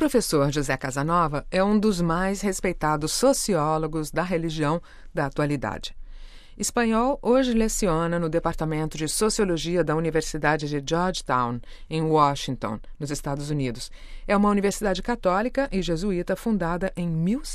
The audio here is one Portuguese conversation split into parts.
professor José Casanova é um dos mais respeitados sociólogos da religião da atualidade. Espanhol, hoje leciona no Departamento de Sociologia da Universidade de Georgetown, em Washington, nos Estados Unidos. É uma universidade católica e jesuíta fundada em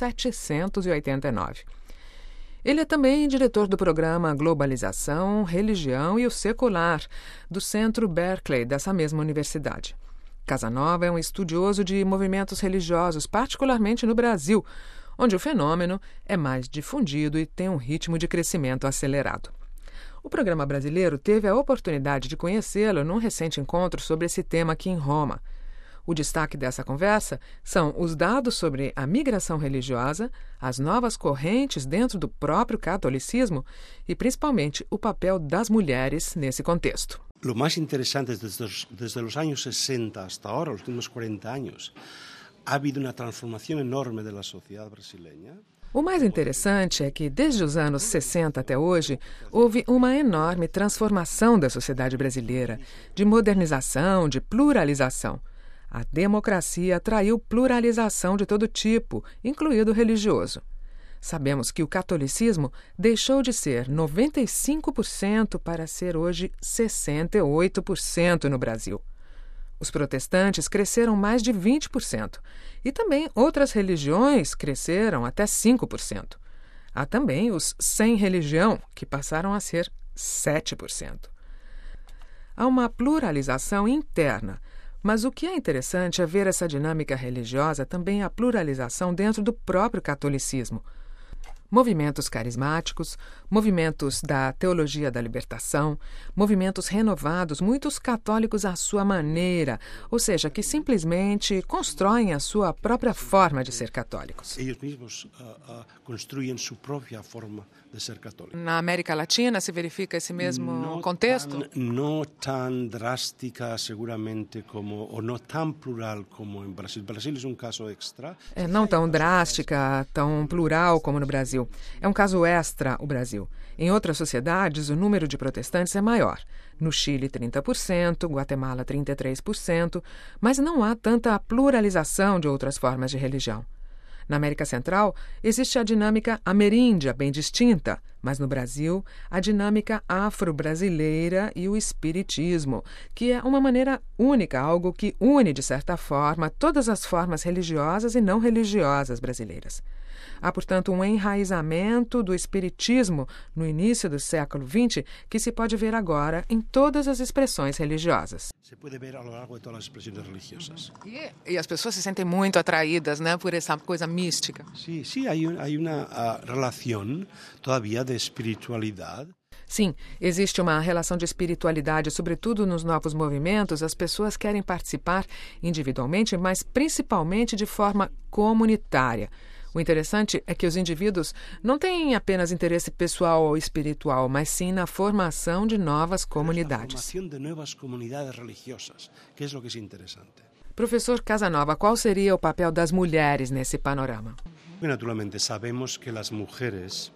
1789. Ele é também diretor do programa Globalização, Religião e o Secular, do Centro Berkeley, dessa mesma universidade. Casanova é um estudioso de movimentos religiosos, particularmente no Brasil, onde o fenômeno é mais difundido e tem um ritmo de crescimento acelerado. O programa brasileiro teve a oportunidade de conhecê-lo num recente encontro sobre esse tema aqui em Roma. O destaque dessa conversa são os dados sobre a migração religiosa, as novas correntes dentro do próprio catolicismo e, principalmente, o papel das mulheres nesse contexto. Lo más interesante desde los años 60 hasta ahora, los últimos 40 años, ha habido una transformación enorme de la sociedad brasileña. O mais interessante é que, desde os anos 60 até hoje, houve uma enorme transformação da sociedade brasileira, de modernização, de pluralização. A democracia atraiu pluralização de todo tipo, incluído o religioso. Sabemos que o catolicismo deixou de ser 95% para ser hoje 68% no Brasil. Os protestantes cresceram mais de 20% e também outras religiões cresceram até 5%. Há também os sem religião, que passaram a ser 7%. Há uma pluralização interna, mas o que é interessante é ver essa dinâmica religiosa também a pluralização dentro do próprio catolicismo. Movimentos carismáticos, movimentos da teologia da libertação, movimentos renovados, muitos católicos à sua maneira, ou seja, que simplesmente constroem a sua própria forma de ser católicos. Eles mesmos construem sua própria forma de ser católicos. Na América Latina se verifica esse mesmo contexto? Não tão drástica, seguramente, ou não tão plural como em Brasil. Brasil é um caso extra. Não tão drástica, tão plural como no Brasil. É um caso extra o Brasil. Em outras sociedades, o número de protestantes é maior. No Chile, 30%, Guatemala, 33%, mas não há tanta pluralização de outras formas de religião. Na América Central, existe a dinâmica ameríndia, bem distinta, mas no Brasil, a dinâmica afro-brasileira e o espiritismo, que é uma maneira única, algo que une, de certa forma, todas as formas religiosas e não religiosas brasileiras. Há, portanto, um enraizamento do espiritismo no início do século XX que se pode ver agora em todas as expressões religiosas. Se pode ver ao longo de todas as expressões religiosas. E as pessoas se sentem muito atraídas, né, por essa coisa mística. Sim, há uma relação todavia de espiritualidade. Sim, existe uma relação de espiritualidade, sobretudo nos novos movimentos. As pessoas querem participar individualmente, mas principalmente de forma comunitária. O interessante é que os indivíduos não têm apenas interesse pessoal ou espiritual, mas sim na formação de novas comunidades. Formação de novas comunidades religiosas, que é o que é interessante. Professor Casanova, qual seria o papel das mulheres nesse panorama? Naturalmente, sabemos que as mulheres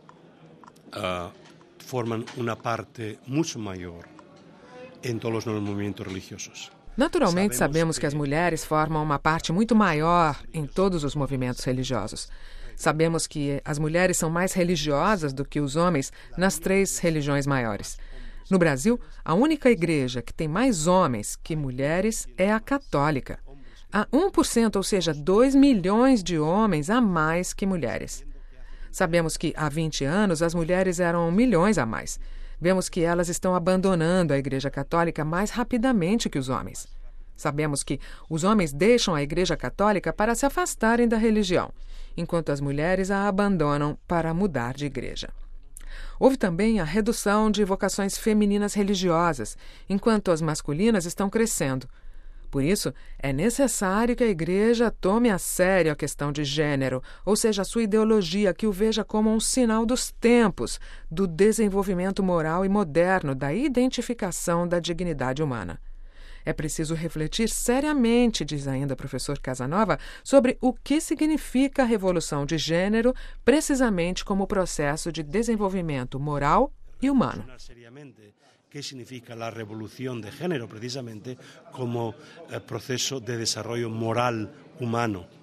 formam uma parte muito maior em todos os movimentos religiosos. Naturalmente, sabemos que as mulheres formam uma parte muito maior em todos os movimentos religiosos. Sabemos que as mulheres são mais religiosas do que os homens nas 3 religiões maiores. No Brasil, a única igreja que tem mais homens que mulheres é a católica. Há 1%, ou seja, 2 milhões de homens a mais que mulheres. Sabemos que há 20 anos as mulheres eram milhões a mais. Vemos que elas estão abandonando a Igreja Católica mais rapidamente que os homens. Sabemos que os homens deixam a Igreja Católica para se afastarem da religião, enquanto as mulheres a abandonam para mudar de igreja. Houve também a redução de vocações femininas religiosas, enquanto as masculinas estão crescendo. Por isso, é necessário que a Igreja tome a sério a questão de gênero, ou seja, a sua ideologia, que o veja como um sinal dos tempos, do desenvolvimento moral e moderno, da identificação da dignidade humana. É preciso refletir seriamente, diz ainda o professor Casanova, sobre o que significa a revolução de gênero, precisamente como processo de desenvolvimento moral e humano. ¿Qué significa la revolución de género precisamente como proceso de desarrollo moral humano.